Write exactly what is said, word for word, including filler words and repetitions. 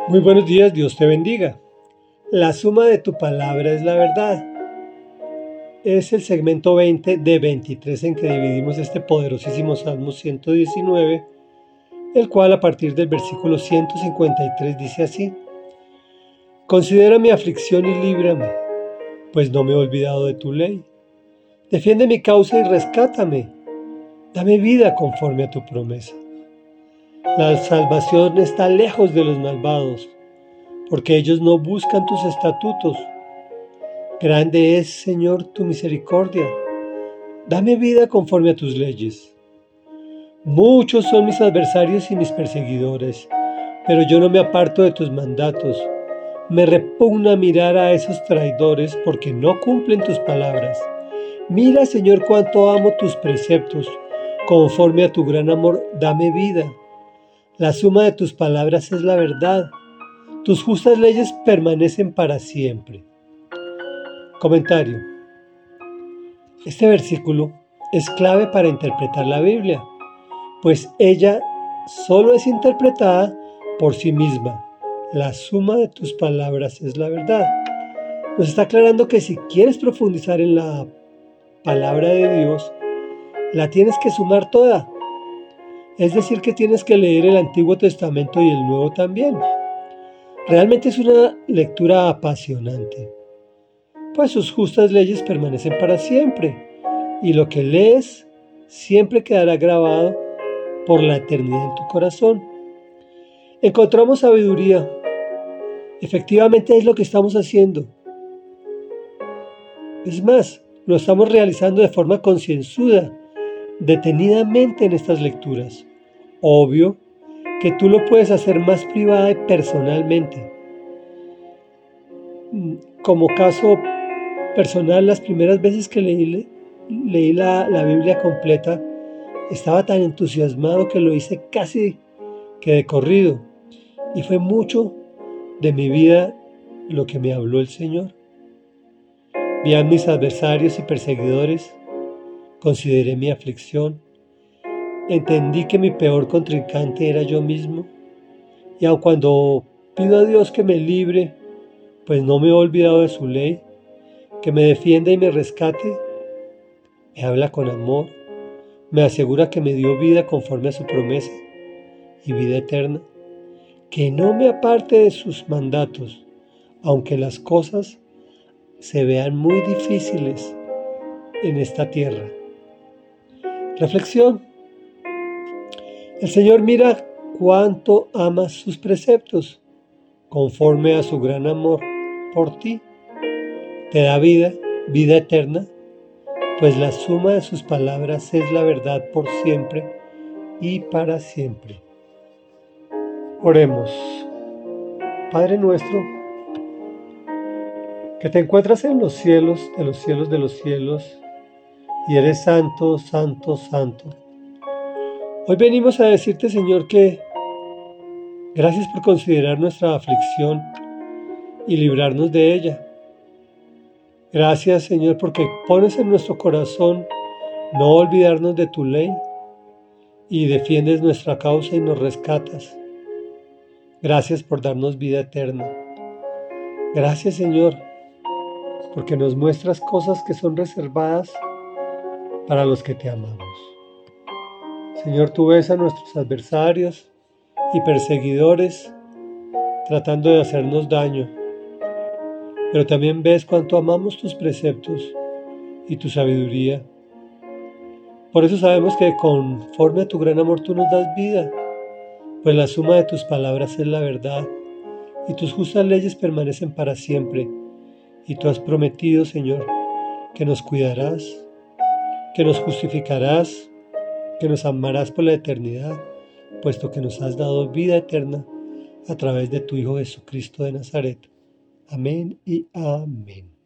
Muy buenos días, Dios te bendiga. La suma de tu palabra es la verdad. Es el segmento veinte de veintitrés en que dividimos este poderosísimo Salmo ciento diecinueve, el cual a partir del versículo ciento cincuenta y tres dice así: Considera mi aflicción y líbrame, pues no me he olvidado de tu ley. Defiende mi causa y rescátame. Dame vida conforme a tu promesa. La salvación está lejos de los malvados, porque ellos no buscan tus estatutos. Grande es, Señor, tu misericordia. Dame vida conforme a tus leyes. Muchos son mis adversarios y mis perseguidores, pero yo no me aparto de tus mandatos. Me repugna mirar a esos traidores porque no cumplen tus palabras. Mira, Señor, cuánto amo tus preceptos. Conforme a tu gran amor, dame vida. La suma de tus palabras es la verdad. Tus justas leyes permanecen para siempre. Comentario. Este versículo es clave para interpretar la Biblia, pues ella solo es interpretada por sí misma. La suma de tus palabras es la verdad. Nos está aclarando que si quieres profundizar en la palabra de Dios, la tienes que sumar toda. Es decir, que tienes que leer el Antiguo Testamento y el Nuevo también. Realmente es una lectura apasionante, pues sus justas leyes permanecen para siempre, y lo que lees siempre quedará grabado por la eternidad en tu corazón. Encontramos sabiduría. Efectivamente es lo que estamos haciendo. Es más, lo estamos realizando de forma concienzuda, detenidamente en estas lecturas. Obvio que tú lo puedes hacer más privada y personalmente. Como caso personal, las primeras veces que leí, leí la, la Biblia completa, estaba tan entusiasmado que lo hice casi que de corrido. Y fue mucho de mi vida lo que me habló el Señor. Vi a mis adversarios y perseguidores, consideré mi aflicción, entendí que mi peor contrincante era yo mismo, y aun cuando pido a Dios que me libre, pues no me he olvidado de su ley, que me defienda y me rescate, me habla con amor, me asegura que me dio vida conforme a su promesa y vida eterna, que no me aparte de sus mandatos, aunque las cosas se vean muy difíciles en esta tierra. Reflexión. El Señor mira cuánto amas sus preceptos, conforme a su gran amor por ti. Te da vida, vida eterna, pues la suma de sus palabras es la verdad por siempre y para siempre. Oremos. Padre nuestro, que te encuentras en los cielos de los cielos de los cielos, y eres santo, santo, santo. Hoy venimos a decirte, Señor, que gracias por considerar nuestra aflicción y librarnos de ella. Gracias, Señor, porque pones en nuestro corazón no olvidarnos de tu ley y defiendes nuestra causa y nos rescatas. Gracias por darnos vida eterna. Gracias, Señor, porque nos muestras cosas que son reservadas para los que te amamos. Señor, tú ves a nuestros adversarios y perseguidores tratando de hacernos daño, pero también ves cuánto amamos tus preceptos y tu sabiduría. Por eso sabemos que conforme a tu gran amor tú nos das vida, pues la suma de tus palabras es la verdad, y tus justas leyes permanecen para siempre. Y tú has prometido, Señor, que nos cuidarás, que nos justificarás, que nos amarás por la eternidad, puesto que nos has dado vida eterna a través de tu Hijo Jesucristo de Nazaret. Amén y amén.